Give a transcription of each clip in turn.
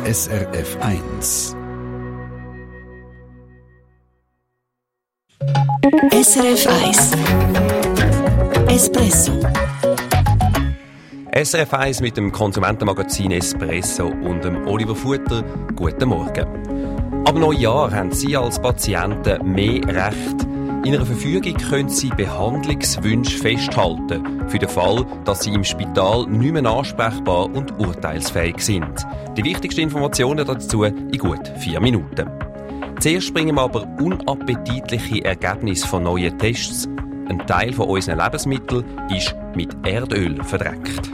SRF 1. SRF 1 Espresso. SRF 1 mit dem Konsumentenmagazin Espresso und dem Oliver Futter. Guten Morgen. Ab Neujahr haben Sie als Patienten mehr Recht. In einer Verfügung können Sie Behandlungswünsche festhalten, für den Fall, dass Sie im Spital nicht mehr ansprechbar und urteilsfähig sind. Die wichtigsten Informationen dazu in gut 4 Minuten. Zuerst bringen wir aber unappetitliche Ergebnisse von neuen Tests. Ein Teil von unseren Lebensmitteln ist mit Erdöl verdreckt.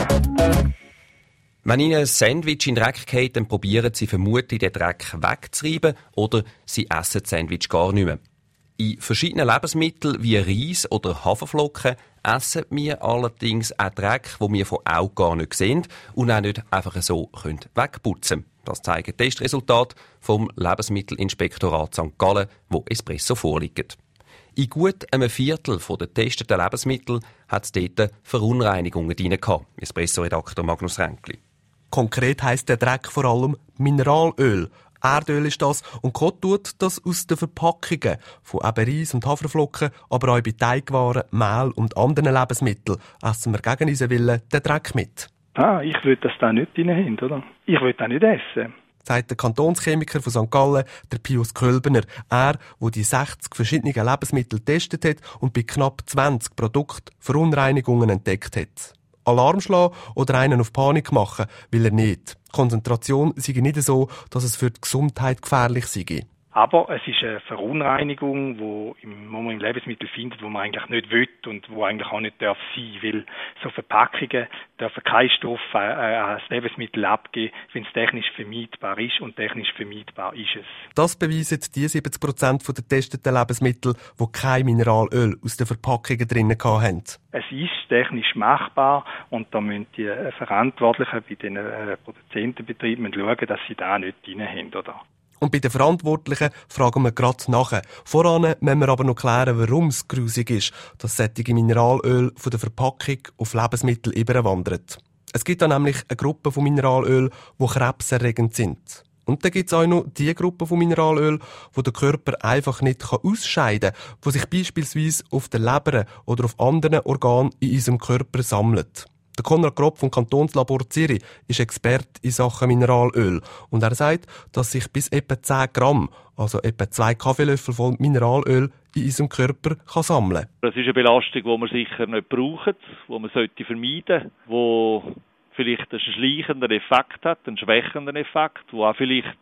Wenn Ihnen ein Sandwich in den Dreck geht, dann probieren Sie vermutlich, den Dreck wegzureiben oder Sie essen das Sandwich gar nicht mehr. In verschiedenen Lebensmitteln wie Reis oder Haferflocken essen wir allerdings auch Dreck, den wir von Augen gar nicht sehen und auch nicht einfach so wegputzen können. Das zeigen Testresultate vom Lebensmittelinspektorat St. Gallen, wo Espresso vorliegt. In gut einem Viertel der getesteten Lebensmittel hat es dort Verunreinigungen drin gehabt. Espresso-Redakteur Magnus Ränkli. Konkret heisst der Dreck vor allem Mineralöl. Erdöl ist das und Gott tut das aus den Verpackungen von eben Reis und Haferflocken, aber auch bei Teigwaren, Mehl und anderen Lebensmitteln essen wir gegen unseren Willen den Dreck mit. Ich will das da nicht drin haben, oder? Ich will das nicht essen. Sagt der Kantonschemiker von St. Gallen, der Pius Kölbener. Er, der die 60 verschiedenen Lebensmittel getestet hat und bei knapp 20 Produkten Verunreinigungen entdeckt hat. Alarm schlagen oder einen auf Panik machen will er nicht. Die Konzentration sei nicht so, dass es für die Gesundheit gefährlich sei. Aber es ist eine Verunreinigung, die man im Lebensmittel findet, wo man eigentlich nicht will und wo eigentlich auch nicht darf sein, weil so Verpackungen dürfen keinen Stoff an das Lebensmittel abgeben, wenn es technisch vermeidbar ist, und technisch vermeidbar ist es. Das beweisen die 70% der getesteten Lebensmittel, die kein Mineralöl aus den Verpackungen drinnen hatten. Es ist technisch machbar und da müssen die Verantwortlichen bei den Produzentenbetrieben schauen, dass sie da nicht drin haben, oder? Und bei den Verantwortlichen fragen wir gerade nach. Voran müssen wir aber noch klären, warum es grusig ist, dass solche Mineralöl von der Verpackung auf Lebensmittel überwandert. Es gibt da nämlich eine Gruppe von Mineralöl, die krebserregend sind. Und dann gibt es auch noch die Gruppe von Mineralöl, die der Körper einfach nicht ausscheiden kann, die sich beispielsweise auf der Leber oder auf anderen Organen in unserem Körper sammelt. Der Konrad Grob vom Kantonslabor Zürich ist Experte in Sachen Mineralöl. Und er sagt, dass sich bis etwa 10 Gramm, also etwa 2 Kaffeelöffel voll Mineralöl, in unserem Körper sammeln kann. Das ist eine Belastung, die wir sicher nicht brauchen, die man vermeiden sollte, die vielleicht einen schleichenden Effekt hat, einen schwächenden Effekt, der auch vielleicht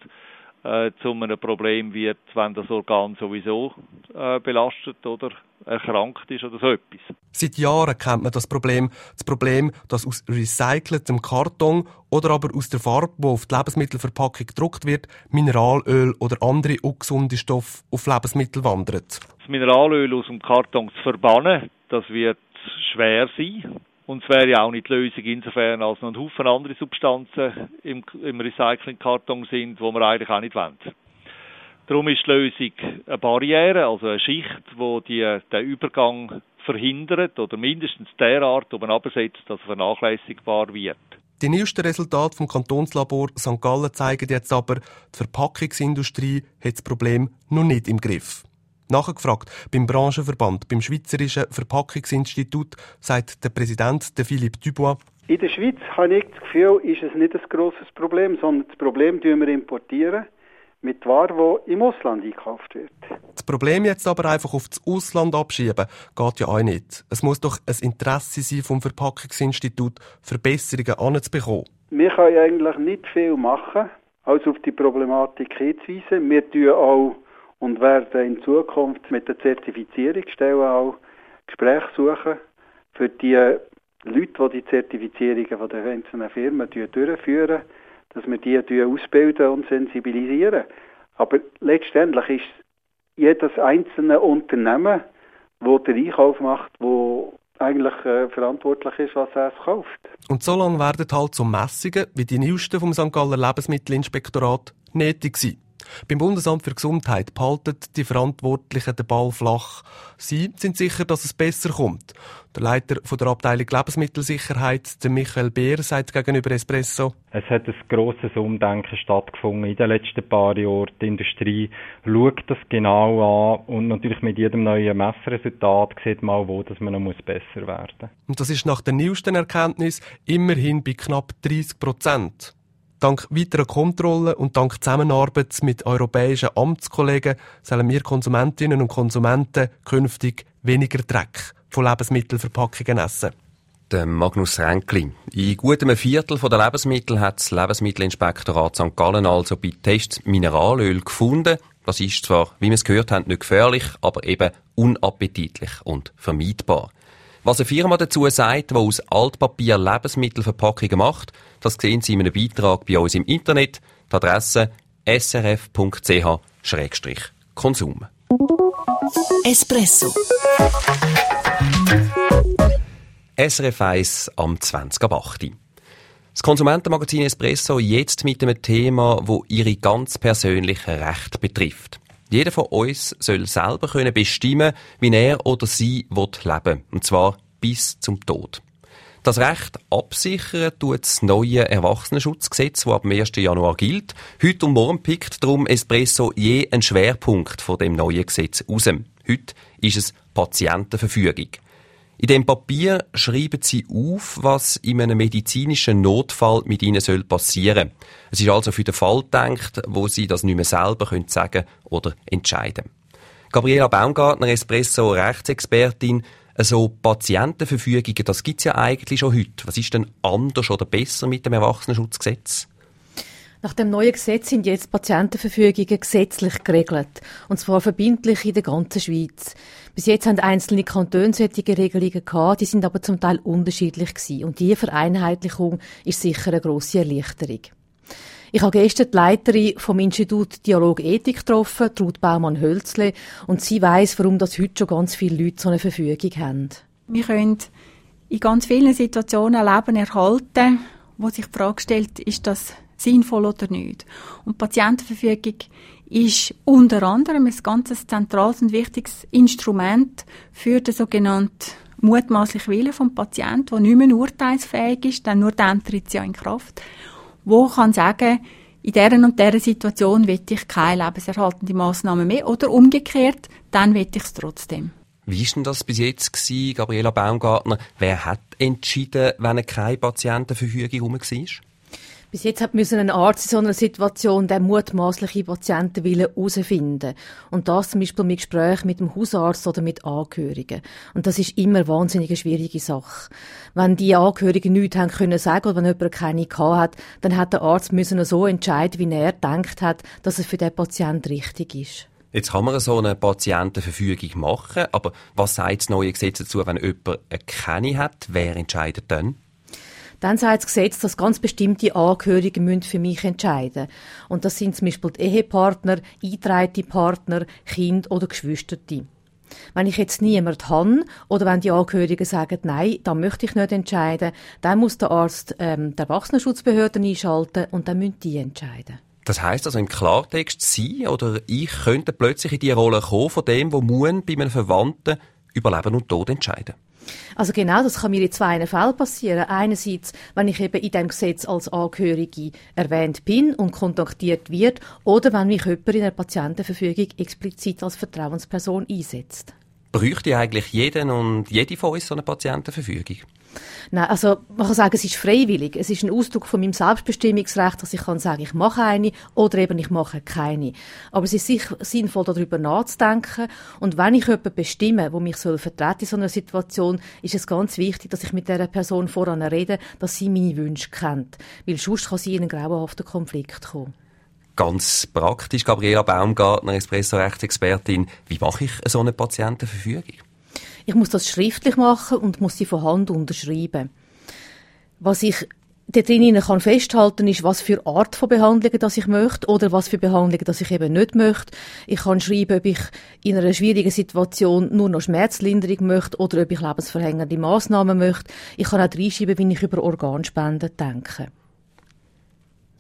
zu einem Problem wird, wenn das Organ sowieso belastet oder erkrankt ist oder so etwas. Seit Jahren kennt man das Problem, dass aus recyceltem Karton oder aber aus der Farbe, die auf die Lebensmittelverpackung gedruckt wird, Mineralöl oder andere ungesunde Stoffe auf Lebensmittel wandern. Das Mineralöl aus dem Karton zu verbannen, das wird schwer sein. Und es wäre ja auch nicht die Lösung insofern, als noch ein Haufen andere Substanzen im Recyclingkarton sind, die wir eigentlich auch nicht wollen. Darum ist die Lösung eine Barriere, also eine Schicht, die den Übergang verhindert oder mindestens derart oben absetzt, dass er vernachlässigbar wird. Die neuesten Resultate vom Kantonslabor St. Gallen zeigen jetzt aber, die Verpackungsindustrie hat das Problem noch nicht im Griff. Nachgefragt beim Branchenverband, beim Schweizerischen Verpackungsinstitut, sagt der Präsident, der Philippe Dubois: In der Schweiz habe ich das Gefühl, ist es nicht ein grosses Problem, sondern das Problem importieren wir mit Ware, die im Ausland eingekauft wird. Das Problem jetzt aber einfach auf das Ausland abschieben, geht ja auch nicht. Es muss doch ein Interesse sein vom Verpackungsinstitut, Verbesserungen anzubekommen. Wir können eigentlich nicht viel machen, als auf die Problematik hinzuweisen. Wir tun auch und werden in Zukunft mit der Zertifizierungsstelle auch Gespräche suchen für die Leute, die die Zertifizierungen von den einzelnen Firmen durchführen, dass wir die ausbilden und sensibilisieren. Aber letztendlich ist jedes einzelne Unternehmen, das den Einkauf macht, wo eigentlich verantwortlich ist, was er kauft. Und so lange werden halt so Messungen wie die neuesten vom St. Galler Lebensmittelinspektorat nötig sein. Beim Bundesamt für Gesundheit behalten die Verantwortlichen den Ball flach. Sie sind sicher, dass es besser kommt. Der Leiter von der Abteilung Lebensmittelsicherheit, der Michael Beer, sagt gegenüber Espresso: Es hat ein grosses Umdenken stattgefunden in den letzten paar Jahren. Die Industrie schaut das genau an und natürlich mit jedem neuen Messresultat sieht man, wo dass man noch besser werden muss. Und das ist nach der neuesten Erkenntnis immerhin bei knapp 30%. Dank weiterer Kontrollen und dank Zusammenarbeit mit europäischen Amtskollegen sollen wir Konsumentinnen und Konsumenten künftig weniger Dreck von Lebensmittelverpackungen essen. Der Magnus Ränkli. In gut einem Viertel der Lebensmittel hat das Lebensmittelinspektorat St. Gallen also bei Tests Mineralöl gefunden. Das ist zwar, wie wir es gehört haben, nicht gefährlich, aber eben unappetitlich und vermeidbar. Was eine Firma dazu sagt, die aus Altpapier Lebensmittelverpackungen macht, das sehen Sie in einem Beitrag bei uns im Internet. Die Adresse srf.ch/Konsum. Espresso. SRF 1 am 20.08. Das Konsumentenmagazin Espresso jetzt mit einem Thema, das Ihre ganz persönlichen Rechte betrifft. Jeder von uns soll selber bestimmen können, wie er oder sie leben will. Und zwar bis zum Tod. Das Recht absichern tut das neue Erwachsenenschutzgesetz, das ab dem 1. Januar gilt. Heute und morgen pickt darum Espresso je einen Schwerpunkt von dem neuen Gesetz raus. Heute ist es Patientenverfügung. In dem Papier schreiben Sie auf, was in einem medizinischen Notfall mit Ihnen passieren soll. Es ist also für den Fall gedacht, wo Sie das nicht mehr selber sagen oder entscheiden können. Gabriela Baumgartner, Espresso-Rechtsexpertin, also Patientenverfügungen, das gibt es ja eigentlich schon heute. Was ist denn anders oder besser mit dem Erwachsenenschutzgesetz? Nach dem neuen Gesetz sind jetzt Patientenverfügungen gesetzlich geregelt. Und zwar verbindlich in der ganzen Schweiz. Bis jetzt haben einzelne Kantone solche Regelungen gehabt, die sind aber zum Teil unterschiedlich gewesen. Und diese Vereinheitlichung ist sicher eine grosse Erleichterung. Ich habe gestern die Leiterin vom Institut Dialog Ethik getroffen, Ruth Baumann-Hölzle, und sie weiss, warum das heute schon ganz viele Leute so eine Verfügung haben. Wir können in ganz vielen Situationen Leben erhalten, wo sich die Frage stellt, ist das sinnvoll oder nicht. Und die Patientenverfügung ist unter anderem ein ganz zentrales und wichtiges Instrument für den sogenannten mutmaßlichen Willen vom Patienten, der nicht mehr urteilsfähig ist, denn nur dann tritt es ja in Kraft, wo kann sagen, in dieser und dieser Situation will ich keine lebenserhaltende Massnahme mehr oder umgekehrt, dann will ich es trotzdem. Wie war denn das bis jetzt gewesen, Gabriela Baumgartner? Wer hat entschieden, wenn keine Patientenverfügung herum war? Bis jetzt musste ein Arzt in so einer Situation den mutmaßlichen Patientenwillen herausfinden. Und das zum Beispiel mit Gesprächen mit dem Hausarzt oder mit Angehörigen. Und das ist immer eine wahnsinnig schwierige Sache. Wenn die Angehörigen nichts haben können sagen oder wenn jemand keine gehabt hat, dann hat der Arzt müssen so entscheiden, wie er gedacht hat, dass es für den Patienten richtig ist. Jetzt kann man so eine Patientenverfügung machen, aber was sagt das neue Gesetz dazu, wenn jemand keine hat? Wer entscheidet dann? Dann sagt das Gesetz, dass ganz bestimmte Angehörige müssen für mich entscheiden. Und das sind zum Beispiel die Ehepartner, eingetragene Partner, Kinder oder Geschwister. Wenn ich jetzt niemanden habe oder wenn die Angehörigen sagen, nein, da möchte ich nicht entscheiden, dann muss der Arzt die Erwachsenenschutzbehörden einschalten und dann müssen die entscheiden. Das heisst also im Klartext, Sie oder ich könnten plötzlich in die Rolle kommen von dem, der bei einem Verwandten über Leben und Tod entscheiden. Also genau, das kann mir in zwei Fällen passieren. Einerseits, wenn ich eben in diesem Gesetz als Angehörige erwähnt bin und kontaktiert wird, oder wenn mich jemand in der Patientenverfügung explizit als Vertrauensperson einsetzt. Bräuchte eigentlich jeden und jede von uns so eine Patientenverfügung? Nein, also man kann sagen, es ist freiwillig. Es ist ein Ausdruck von meinem Selbstbestimmungsrecht, dass ich kann sagen, ich mache eine oder eben ich mache keine. Aber es ist sicher sinnvoll, darüber nachzudenken. Und wenn ich jemanden bestimme, der mich vertreten in so einer Situation, ist es ganz wichtig, dass ich mit dieser Person voran rede, dass sie meine Wünsche kennt. Weil sonst kann sie in einen grauenhaften Konflikt kommen. Ganz praktisch, Gabriela Baumgartner, Espresso-Rechtsexpertin. Wie mache ich so eine Patientenverfügung? Ich muss das schriftlich machen und muss sie von Hand unterschreiben. Was ich da drinnen kann festhalten, ist, was für Art von Behandlungen das ich möchte oder was für Behandlungen das ich eben nicht möchte. Ich kann schreiben, ob ich in einer schwierigen Situation nur noch Schmerzlinderung möchte oder ob ich lebensverlängernde Massnahmen möchte. Ich kann auch reinschreiben, wie ich über Organspenden denke.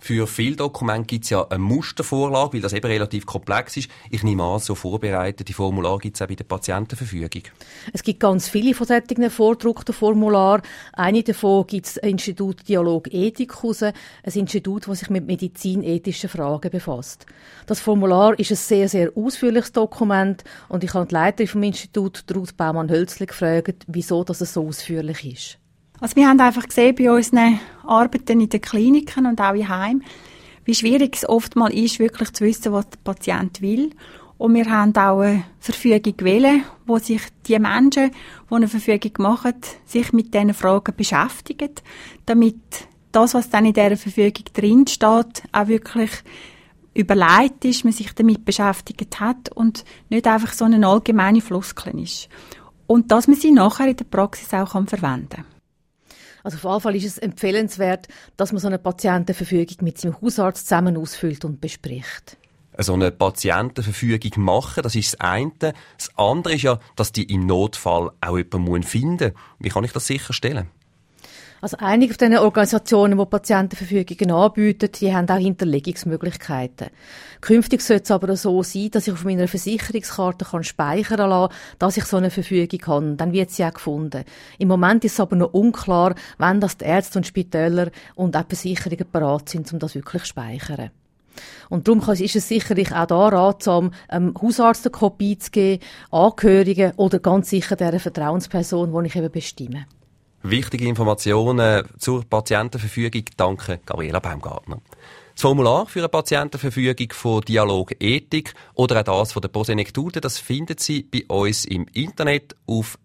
Für viele Dokumente gibt es ja eine Mustervorlage, weil das eben relativ komplex ist. Ich nehme an, so vorbereitete Formulare gibt es auch bei der Patientenverfügung. Es gibt ganz viele von solchen vorgedruckten Formularen. Eine davon gibt das Institut Dialog Ethik raus, ein Institut, das sich mit medizinethischen Fragen befasst. Das Formular ist ein sehr, sehr ausführliches Dokument und ich habe die Leiterin vom Institut, Ruth Baumann-Hölzli, gefragt, wieso das so ausführlich ist. Also wir haben einfach gesehen bei unseren Arbeiten in den Kliniken und auch im Heim, wie schwierig es oftmals ist, wirklich zu wissen, was der Patient will. Und wir haben auch eine Verfügung gewählt, wo sich die Menschen, die eine Verfügung machen, sich mit diesen Fragen beschäftigen, damit das, was dann in dieser Verfügung drinsteht, auch wirklich überlegt ist, man sich damit beschäftigt hat und nicht einfach so eine allgemeine Floskel ist. Und dass man sie nachher in der Praxis auch verwenden kann. Also auf jeden Fall ist es empfehlenswert, dass man so eine Patientenverfügung mit seinem Hausarzt zusammen ausfüllt und bespricht. So eine Patientenverfügung machen, das ist das eine. Das andere ist ja, dass die im Notfall auch jemanden finden muss. Wie kann ich das sicherstellen? Also einige von den Organisationen, die Patientenverfügungen anbieten, die haben auch Hinterlegungsmöglichkeiten. Künftig sollte es aber so sein, dass ich auf meiner Versicherungskarte speichern kann, dass ich so eine Verfügung habe. Dann wird sie auch gefunden. Im Moment ist es aber noch unklar, wann das die Ärzte und Spitäler und auch die Versicherungen bereit sind, um das wirklich zu speichern. Und darum ist es sicherlich auch da ratsam, Hausarzt eine Kopie zu geben, Angehörigen oder ganz sicher der Vertrauensperson, die ich eben bestimme. Wichtige Informationen zur Patientenverfügung. Danke, Gabriela Baumgartner. Das Formular für eine Patientenverfügung von Dialog Ethik oder auch das von der Posenektude, das finden Sie bei uns im Internet auf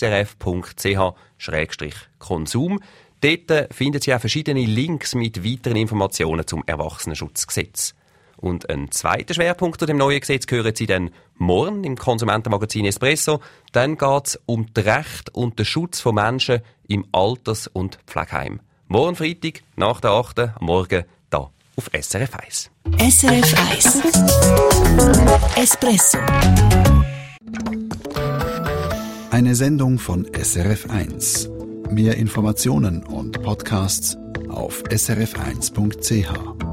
srf.ch/konsum. Dort finden Sie auch verschiedene Links mit weiteren Informationen zum Erwachsenenschutzgesetz. Und einen zweiten Schwerpunkt zu dem neuen Gesetz hören Sie dann morgen im Konsumentenmagazin Espresso. Dann geht es um das Recht und den Schutz von Menschen im Alters- und Pflegeheim. Morgen Freitag, nach der 8. am Morgen, hier auf SRF 1. SRF 1 Espresso. Eine Sendung von SRF 1. Mehr Informationen und Podcasts auf srf1.ch.